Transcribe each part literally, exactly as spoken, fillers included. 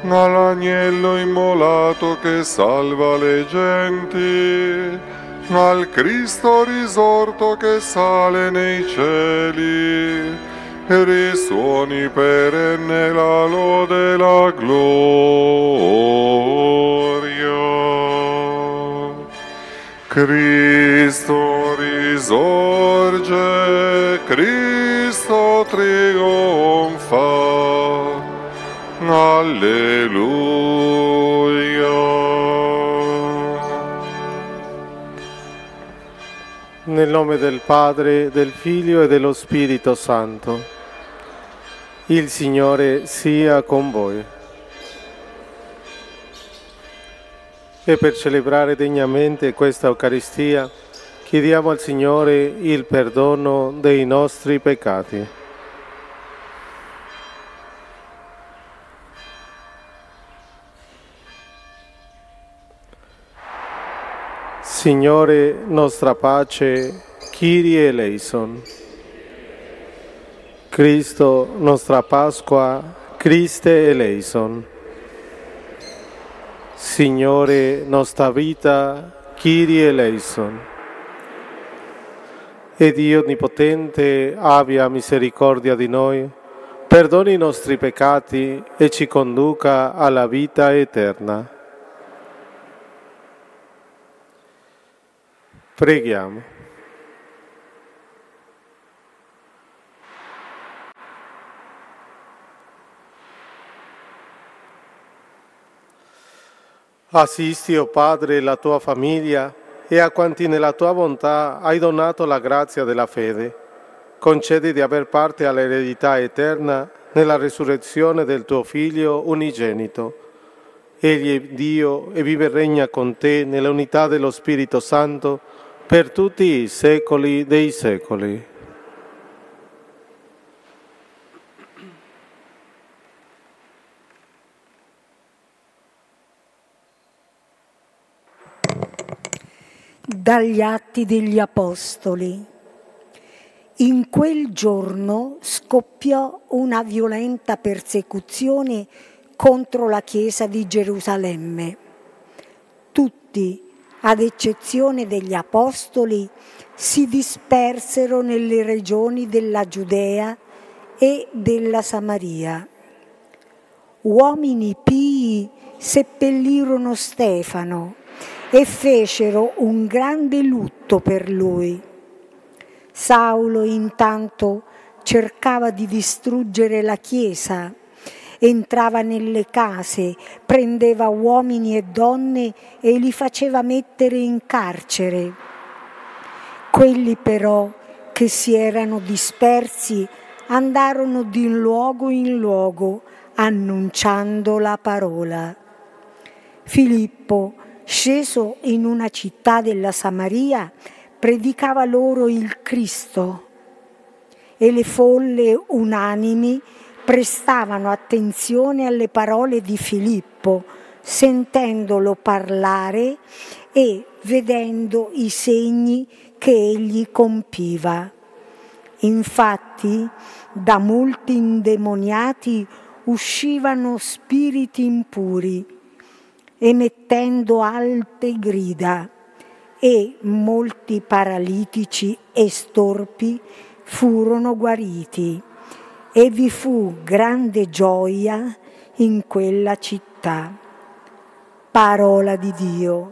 all'agnello immolato che salva le genti, al Cristo risorto che sale nei cieli, e risuoni perenne la lode e la gloria. Cristo risorge, Cristo trionfa, alleluia. Nel nome del Padre, del Figlio e dello Spirito Santo. Il Signore sia con voi. E per celebrare degnamente questa Eucaristia, chiediamo al Signore il perdono dei nostri peccati. Signore, nostra pace, Kyrie eleison. Cristo, nostra Pasqua, Christe eleison. Signore, nostra vita, Kyrie eleison. E Dio Onnipotente abbia misericordia di noi, perdoni i nostri peccati e ci conduca alla vita eterna. Preghiamo. Assisti, o oh Padre, la tua famiglia e a quanti nella tua bontà hai donato la grazia della fede. Concedi di aver parte all'eredità eterna nella resurrezione del tuo Figlio unigenito. Egli è Dio e vive e regna con te nell'unità dello Spirito Santo per tutti i secoli dei secoli. Dagli Atti degli Apostoli. In quel giorno scoppiò una violenta persecuzione contro la Chiesa di Gerusalemme. Tutti, ad eccezione degli Apostoli, si dispersero nelle regioni della Giudea e della Samaria. Uomini pii seppellirono Stefano e fecero un grande lutto per lui. Saulo intanto cercava di distruggere la Chiesa, entrava nelle case, prendeva uomini e donne e li faceva mettere in carcere. Quelli però che si erano dispersi andarono di luogo in luogo annunciando la parola. Filippo, sceso in una città della Samaria, predicava loro il Cristo e le folle unanimi prestavano attenzione alle parole di Filippo, sentendolo parlare e vedendo i segni che egli compiva. Infatti, da molti indemoniati uscivano spiriti impuri, emettendo alte grida, e molti paralitici e storpi furono guariti, e vi fu grande gioia in quella città. Parola di Dio.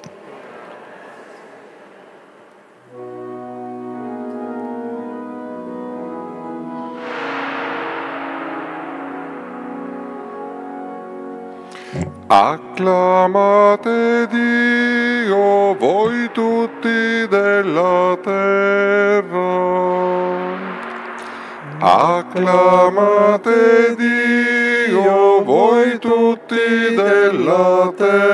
Acclamate Dio, voi tutti della terra. Acclamate Dio, voi tutti della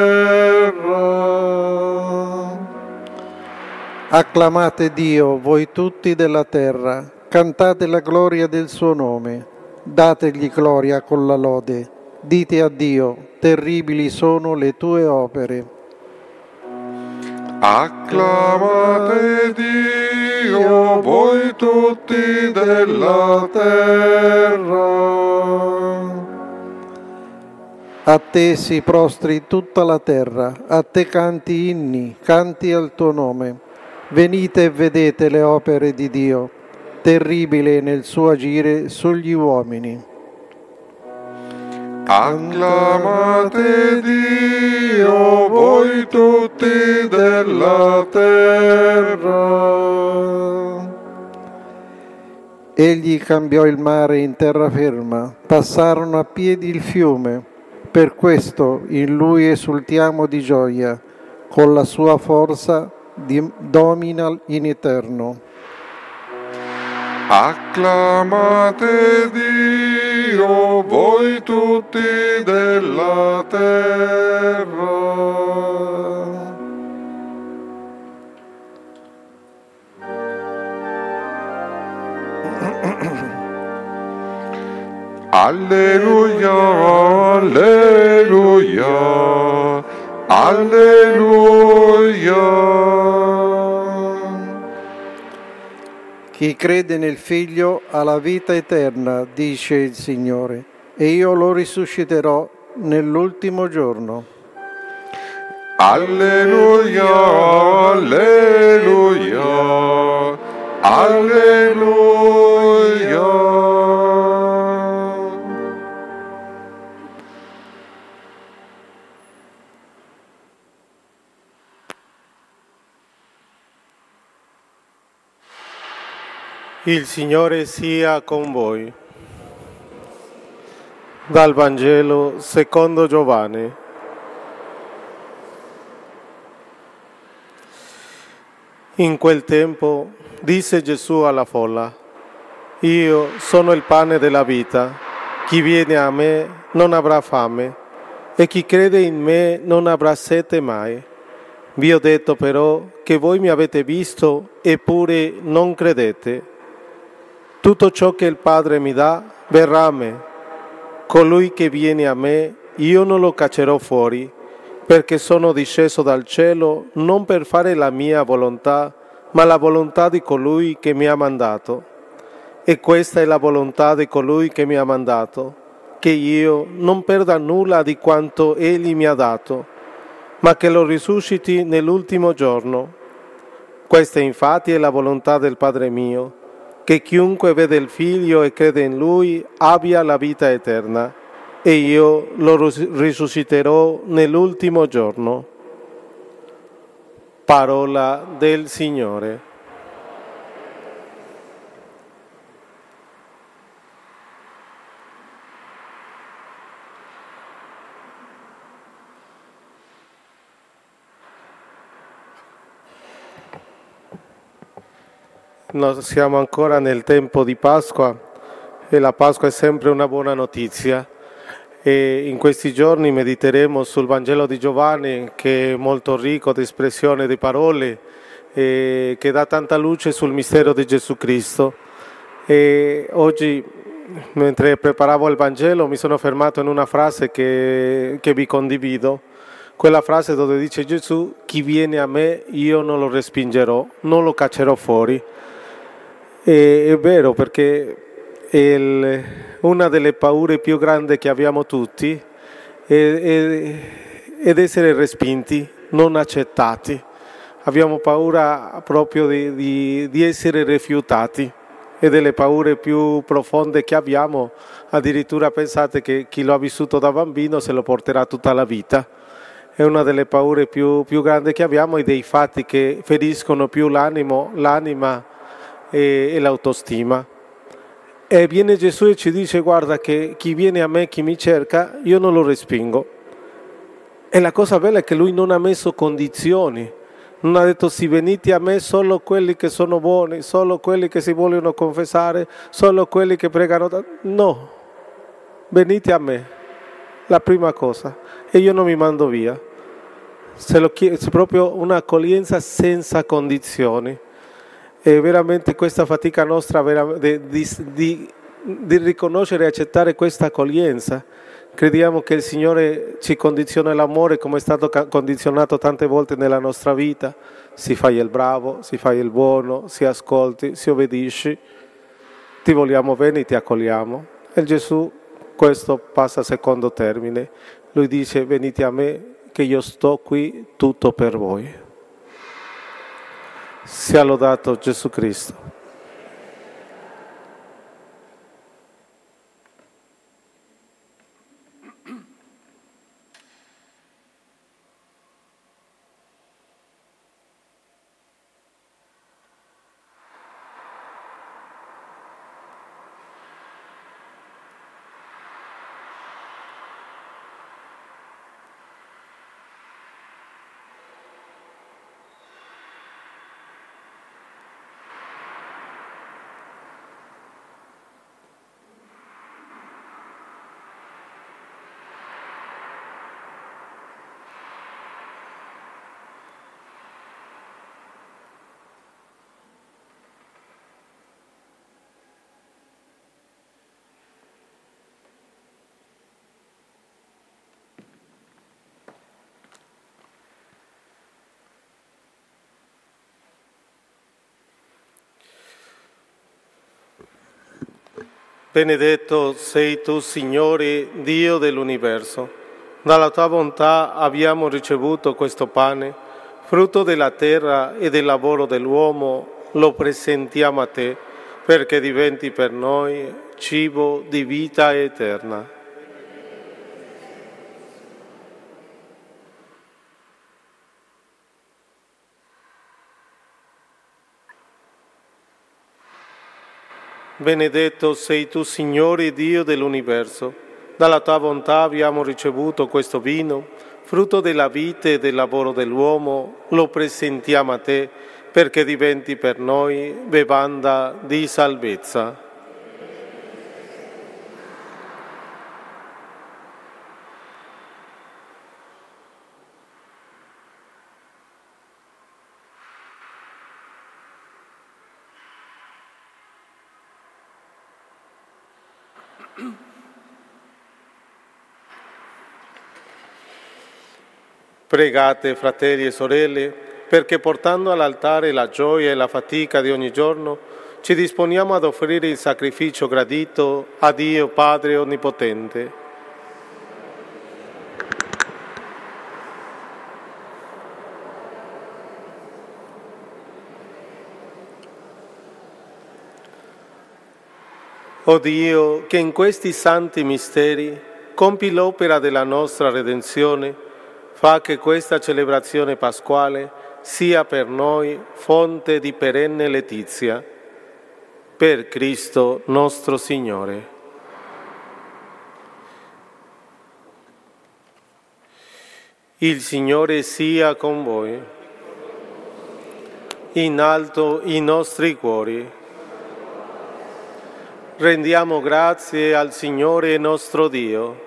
terra. Acclamate Dio, voi tutti della terra. Cantate la gloria del suo nome. Dategli gloria con la lode. Dite a Dio, terribili sono le tue opere. Acclamate Dio, voi tutti della terra. A te si prostri tutta la terra, a te canti inni, canti al tuo nome. Venite e vedete le opere di Dio, terribile nel suo agire sugli uomini. Acclamate Dio, voi tutti della terra. Egli cambiò il mare in terraferma, passarono a piedi il fiume. Per questo in Lui esultiamo di gioia, con la sua forza domina in eterno. Acclamate Dio, voi tutti della terra. Alleluia, alleluia, alleluia. Chi crede nel Figlio ha la vita eterna, dice il Signore, e io lo risusciterò nell'ultimo giorno. Alleluia, alleluia, alleluia. Il Signore sia con voi. Dal Vangelo secondo Giovanni. In quel tempo disse Gesù alla folla: Io sono il pane della vita. Chi viene a me non avrà fame, e chi crede in me non avrà sete mai. Vi ho detto però che voi mi avete visto, eppure non credete. Tutto ciò che il Padre mi dà verrà a me. Colui che viene a me, io non lo caccerò fuori, perché sono disceso dal cielo non per fare la mia volontà, ma la volontà di colui che mi ha mandato. E questa è la volontà di colui che mi ha mandato, che io non perda nulla di quanto egli mi ha dato, ma che lo risusciti nell'ultimo giorno. Questa infatti è la volontà del Padre mio, che chiunque vede il Figlio e crede in Lui abbia la vita eterna, e io lo risusciterò nell'ultimo giorno. Parola del Signore. No, siamo ancora nel tempo di Pasqua e la Pasqua è sempre una buona notizia. E in questi giorni mediteremo sul Vangelo di Giovanni, che è molto ricco di espressioni di parole e che dà tanta luce sul mistero di Gesù Cristo. E oggi, mentre preparavo il Vangelo, mi sono fermato in una frase che, che vi condivido. Quella frase dove dice Gesù: chi viene a me io non lo respingerò, non lo caccerò fuori. E, è vero, perché è il, una delle paure più grandi che abbiamo tutti è, è, ed essere respinti, non accettati. Abbiamo paura proprio di, di, di essere rifiutati, e delle paure più profonde che abbiamo. Addirittura pensate che chi lo ha vissuto da bambino se lo porterà tutta la vita. È una delle paure più, più grandi che abbiamo, e dei fatti che feriscono più l'animo, l'anima e, e l'autostima. E viene Gesù e ci dice: guarda che chi viene a me, chi mi cerca, io non lo respingo. E la cosa bella è che lui non ha messo condizioni, non ha detto: sì, venite a me solo quelli che sono buoni, solo quelli che si vogliono confessare, solo quelli che pregano. No, venite a me, la prima cosa, e io non mi mando via. Se lo chiede, è proprio un'accoglienza senza condizioni. E veramente questa fatica nostra di, di, di, di riconoscere e accettare questa accoglienza. Crediamo che il Signore ci condiziona l'amore, come è stato condizionato tante volte nella nostra vita. Si fa il bravo, si fa il buono, si ascolti, si obbedisci. Ti vogliamo bene, ti accogliamo. E Gesù questo passa a secondo termine. Lui dice: venite a me che io sto qui tutto per voi. Sia lodato Gesù Cristo. Benedetto sei tu, Signore, Dio dell'universo. Dalla tua bontà abbiamo ricevuto questo pane, frutto della terra e del lavoro dell'uomo. Lo presentiamo a te, perché diventi per noi cibo di vita eterna. Benedetto sei tu, Signore, Dio dell'universo. Dalla tua bontà abbiamo ricevuto questo vino, frutto della vita e del lavoro dell'uomo. Lo presentiamo a te, perché diventi per noi bevanda di salvezza. Pregate, fratelli e sorelle, perché portando all'altare la gioia e la fatica di ogni giorno, ci disponiamo ad offrire il sacrificio gradito a Dio Padre Onnipotente. O Dio, che in questi santi misteri compi l'opera della nostra redenzione, fa che questa celebrazione pasquale sia per noi fonte di perenne letizia. Per Cristo nostro Signore. Il Signore sia con voi. In alto i nostri cuori. Rendiamo grazie al Signore nostro Dio.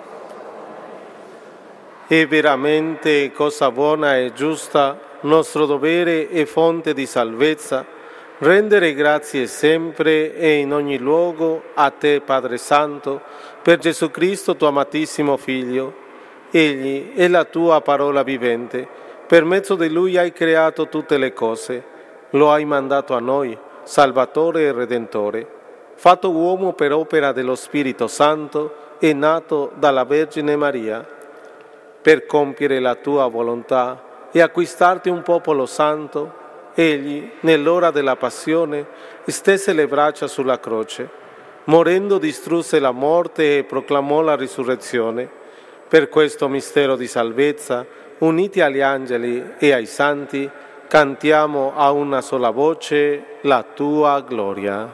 È veramente cosa buona e giusta, nostro dovere e fonte di salvezza, rendere grazie sempre e in ogni luogo a te, Padre Santo, per Gesù Cristo, tuo amatissimo Figlio. Egli è la tua parola vivente, per mezzo di Lui hai creato tutte le cose, lo hai mandato a noi, Salvatore e Redentore, fatto uomo per opera dello Spirito Santo e nato dalla Vergine Maria, per compiere la tua volontà e acquistarti un popolo santo. Egli, nell'ora della passione, stese le braccia sulla croce, morendo distrusse la morte e proclamò la risurrezione. Per questo mistero di salvezza, uniti agli angeli e ai santi, cantiamo a una sola voce la tua gloria.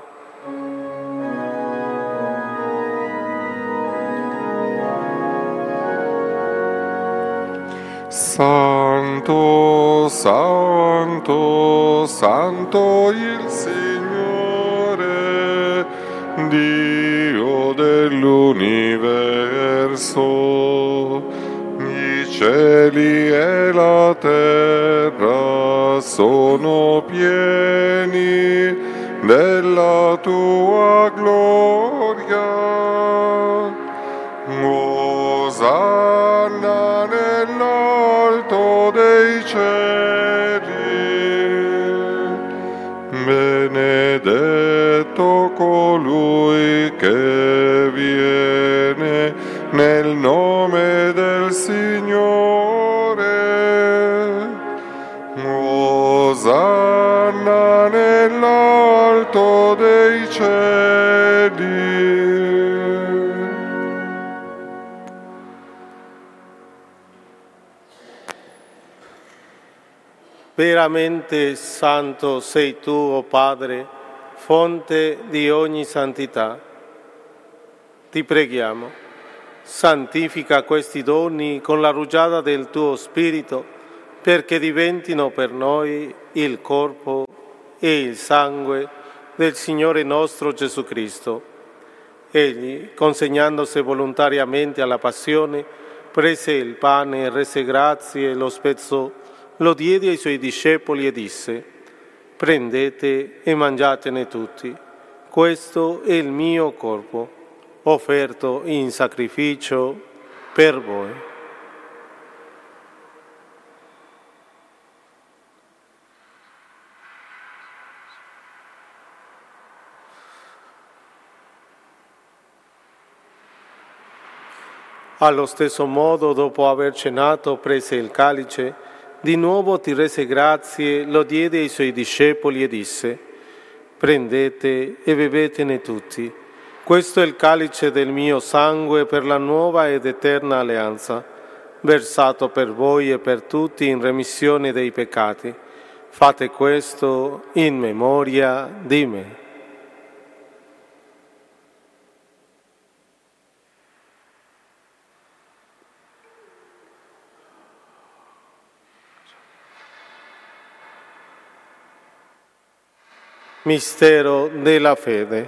Santo, santo, santo il Signore, Dio dell'universo. I cieli e la terra sono pieni della tua gloria. Osanna nell'alto dei cieli, benedetto colui che viene nel nome del cieli. Veramente santo sei tu, o Padre, fonte di ogni santità. Ti preghiamo, santifica questi doni con la rugiada del tuo Spirito, perché diventino per noi il corpo e il sangue del Signore nostro Gesù Cristo. Egli, consegnandosi volontariamente alla passione, prese il pane, rese grazie, lo spezzò, lo diede ai suoi discepoli e disse: prendete e mangiatene tutti, questo è il mio corpo, offerto in sacrificio per voi. Allo stesso modo, dopo aver cenato, prese il calice, di nuovo ti rese grazie, lo diede ai suoi discepoli e disse: prendete e bevetene tutti. Questo è il calice del mio sangue per la nuova ed eterna alleanza, versato per voi e per tutti in remissione dei peccati. Fate questo in memoria di me. Mistero della fede.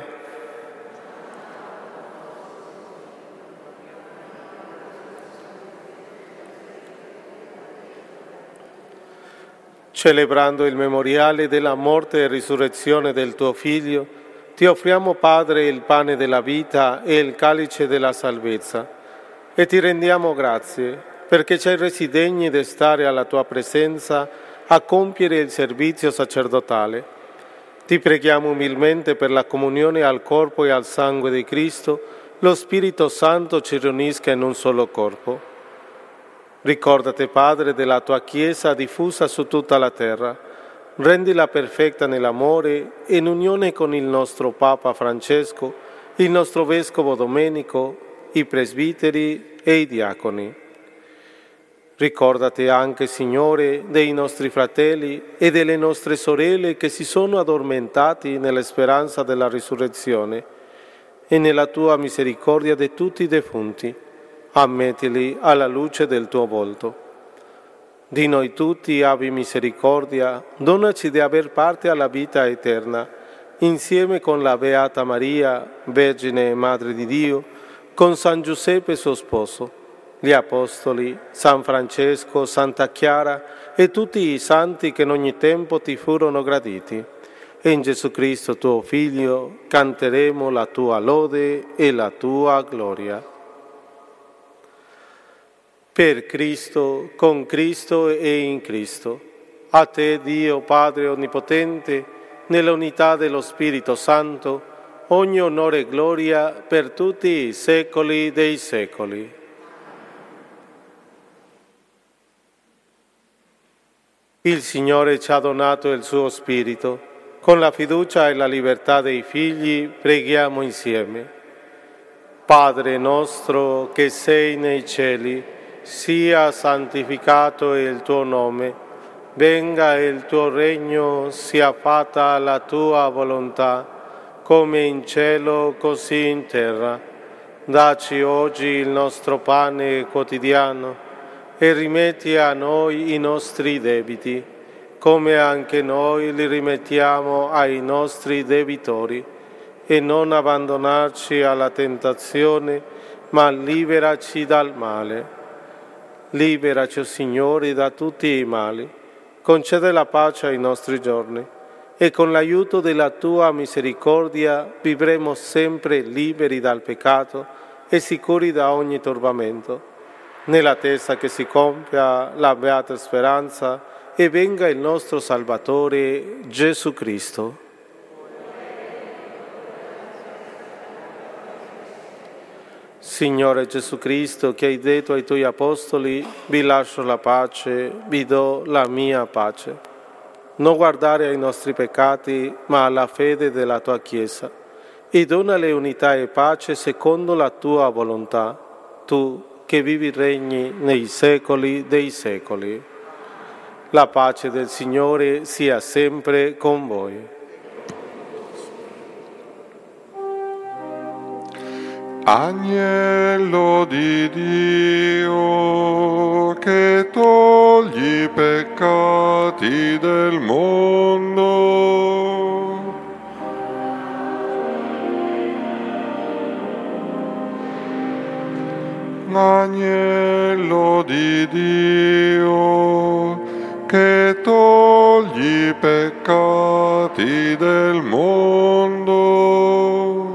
Celebrando il memoriale della morte e risurrezione del tuo Figlio, ti offriamo, Padre, il pane della vita e il calice della salvezza, e ti rendiamo grazie perché ci hai resi degni di stare alla tua presenza a compiere il servizio sacerdotale. Ti preghiamo umilmente per la comunione al corpo e al sangue di Cristo, lo Spirito Santo ci riunisca in un solo corpo. Ricordate, Padre, della tua Chiesa diffusa su tutta la terra. Rendila perfetta nell'amore e in unione con il nostro Papa Francesco, il nostro Vescovo Domenico, i presbiteri e i diaconi. Ricordate anche, Signore, dei nostri fratelli e delle nostre sorelle che si sono addormentati nella speranza della risurrezione, e nella tua misericordia di tutti i defunti. Ammettili alla luce del tuo volto. Di noi tutti abbi misericordia, donaci di aver parte alla vita eterna, insieme con la Beata Maria, Vergine e Madre di Dio, con San Giuseppe suo sposo, gli Apostoli, San Francesco, Santa Chiara e tutti i santi che in ogni tempo ti furono graditi. E in Gesù Cristo, tuo Figlio, canteremo la tua lode e la tua gloria. Per Cristo, con Cristo e in Cristo. A te, Dio Padre Onnipotente, nell'unità dello Spirito Santo, ogni onore e gloria per tutti i secoli dei secoli. Il Signore ci ha donato il suo Spirito. Con la fiducia e la libertà dei figli preghiamo insieme. Padre nostro che sei nei cieli, sia santificato il tuo nome. Venga il tuo regno, sia fatta la tua volontà, come in cielo così in terra. Dacci oggi il nostro pane quotidiano e rimetti a noi i nostri debiti, come anche noi li rimettiamo ai nostri debitori, e non abbandonarci alla tentazione, ma liberaci dal male. Liberaci, o Signore, da tutti i mali, concede la pace ai nostri giorni, e con l'aiuto della tua misericordia vivremo sempre liberi dal peccato e sicuri da ogni turbamento. Nell'attesa che si compia la beata speranza e venga il nostro Salvatore Gesù Cristo. Signore Gesù Cristo, che hai detto ai tuoi apostoli: vi lascio la pace, vi do la mia pace. Non guardare ai nostri peccati, ma alla fede della tua Chiesa. e donale unità e pace secondo la tua volontà, tu che vivi e regni nei secoli dei secoli. La pace del Signore sia sempre con voi. Agnello di Dio, che togli i peccati del mondo, Agnello di Dio, che togli i peccati del mondo,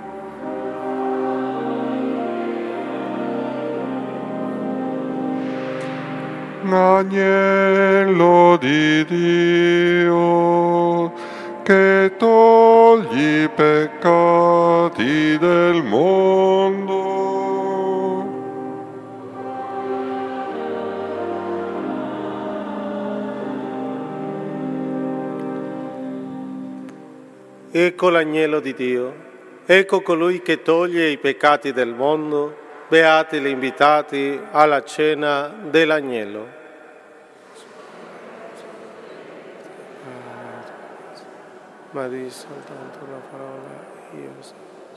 Agnello di Dio, che togli i peccati del mondo. Ecco l'agnello di Dio, ecco colui che toglie i peccati del mondo, beati gli invitati alla cena dell'agnello. Ma di soltanto la parola, io so.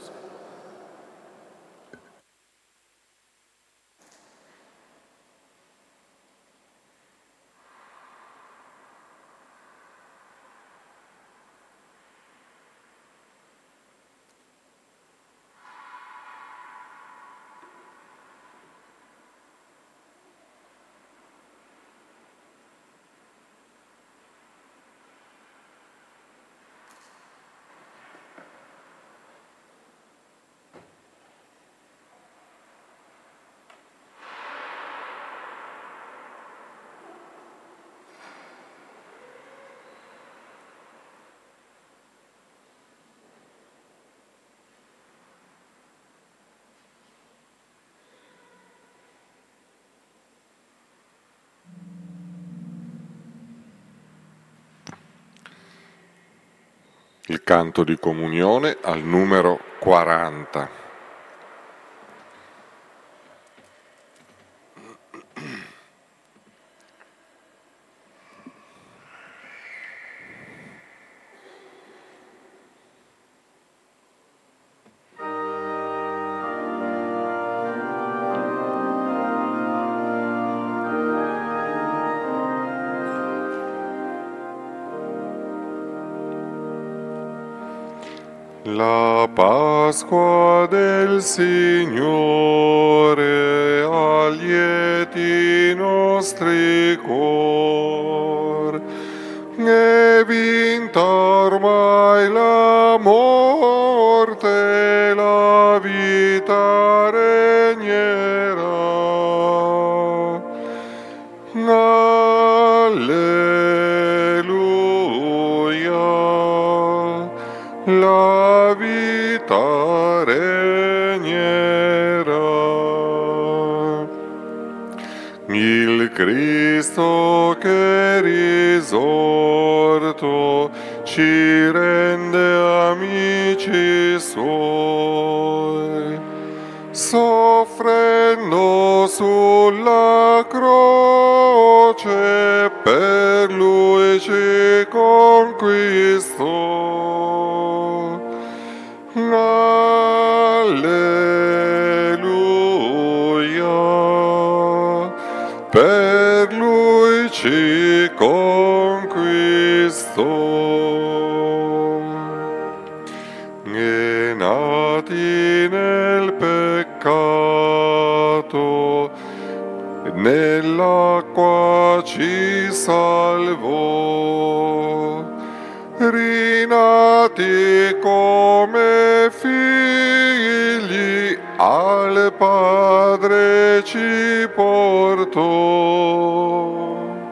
Il canto di comunione al numero quaranta. La Pasqua del Signore allieti nostri cor, è vinta ormai la morte, la vita regnerà. Alleluia, la vita regnerà. Il Cristo che risorto ci rende amici suoi, soffrendo sulla croce per lui ci conquistò. Alleluia, per lui ci conquistò. E nati nel peccato, nell'acqua ci salvò, rinati come figli al Padre ci portò.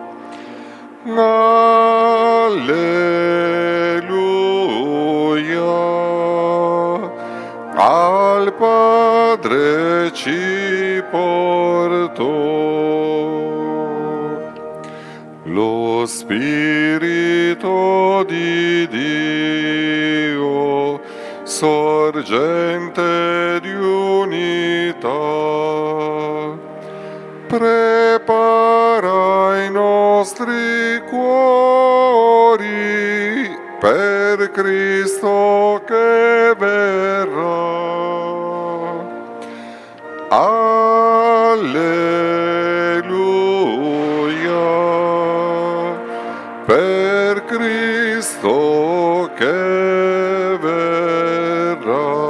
Alleluia, al Padre ci portò. Lo Spirito di Dio sorgente di unità, prepara i nostri cuori per Cristo che verrà. Alleluia, per Cristo che verrà.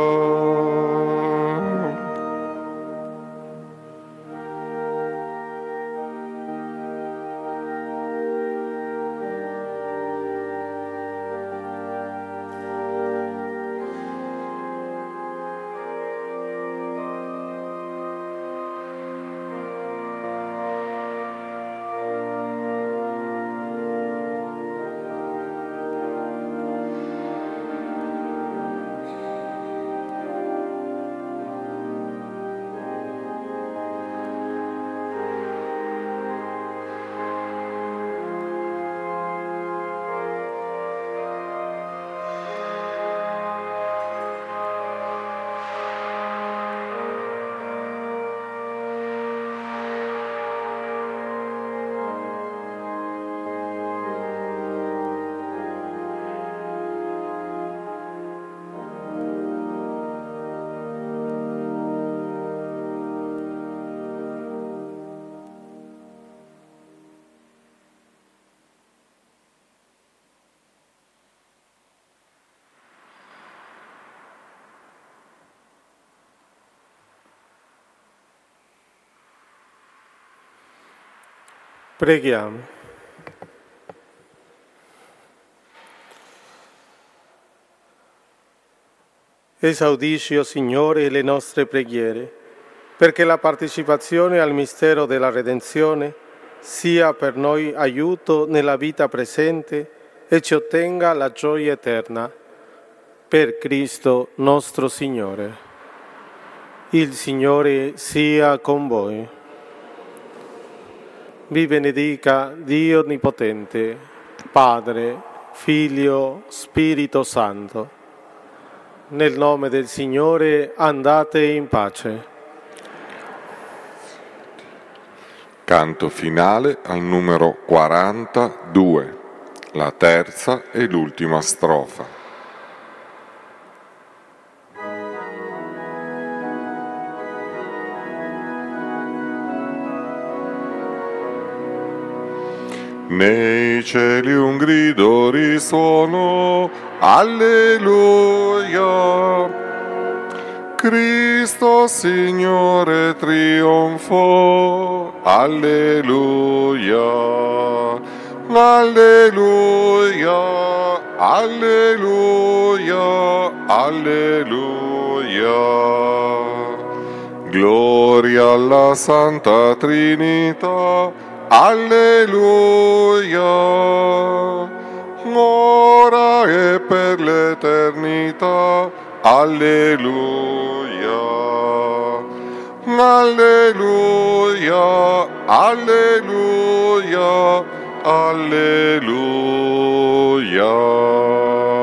Preghiamo. Esaudisci, o Signore, le nostre preghiere, perché la partecipazione al mistero della redenzione sia per noi aiuto nella vita presente e ci ottenga la gioia eterna. Per Cristo nostro Signore. Il Signore sia con voi. Vi benedica Dio Onnipotente, Padre, Figlio, Spirito Santo. Nel nome del Signore andate in pace. Canto finale al numero quarantadue, la terza e l'ultima strofa. Nei cieli un grido risuono, alleluia. Cristo Signore trionfò, alleluia. Alleluia, alleluia, alleluia. Gloria alla Santa Trinità, alleluia, ora e per l'eternità, alleluia, alleluia, alleluia, alleluia.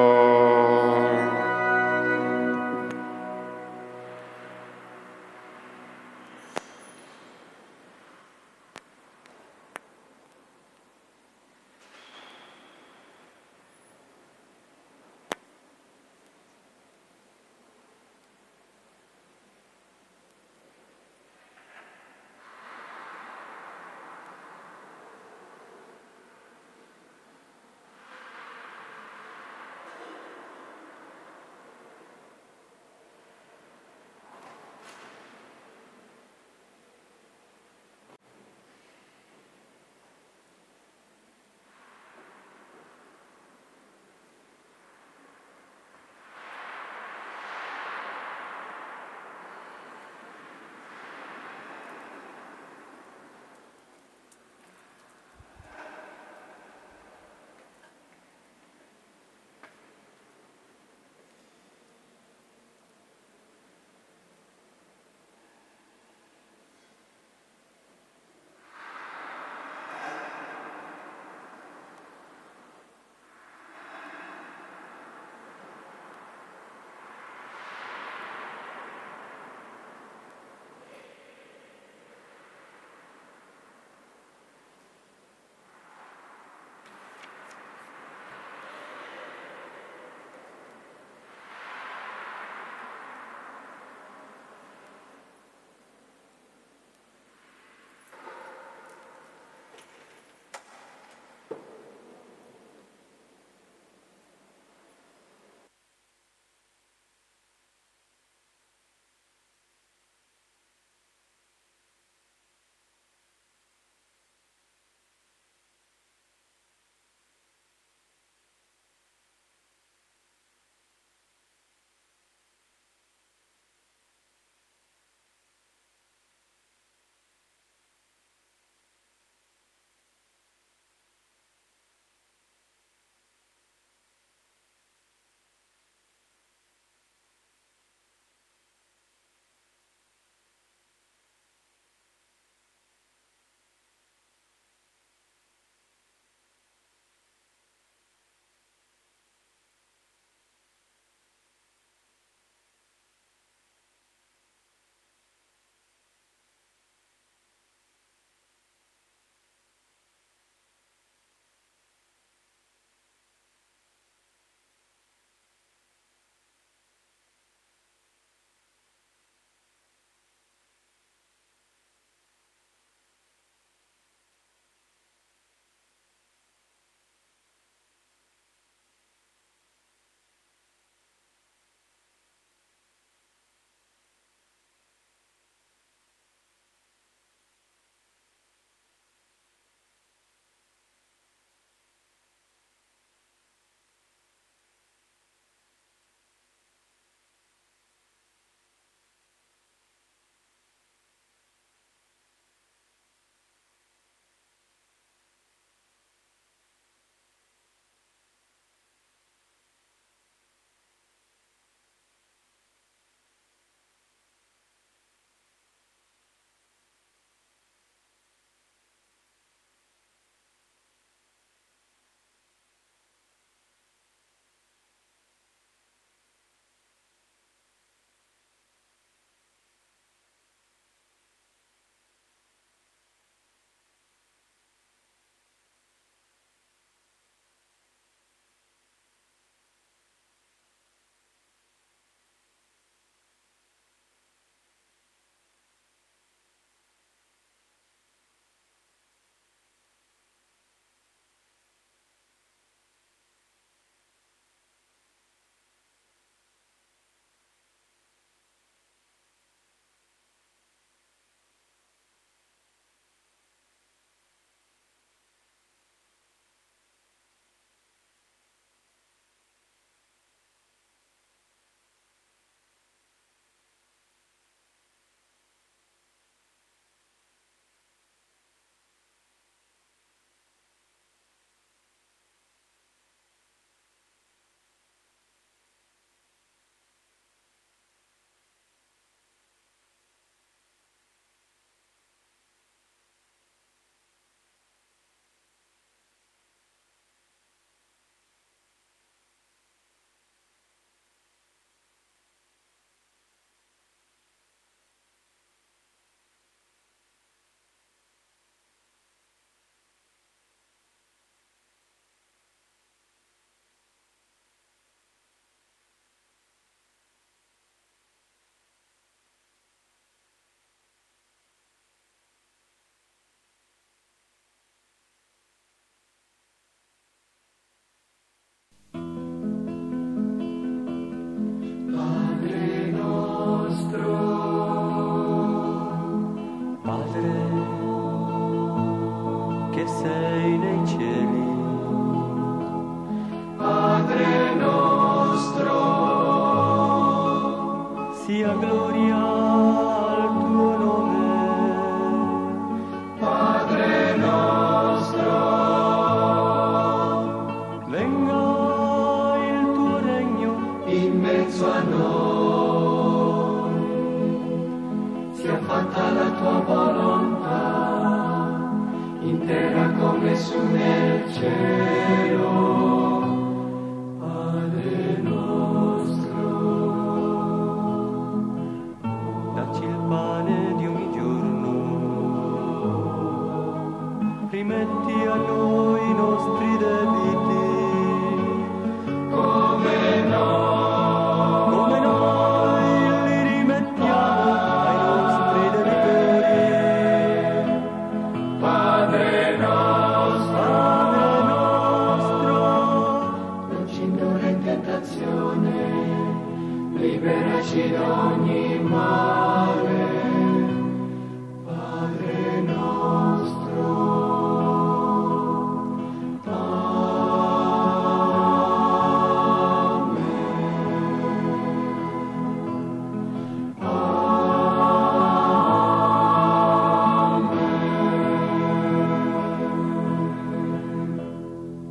tentazione, liberaci da ogni male.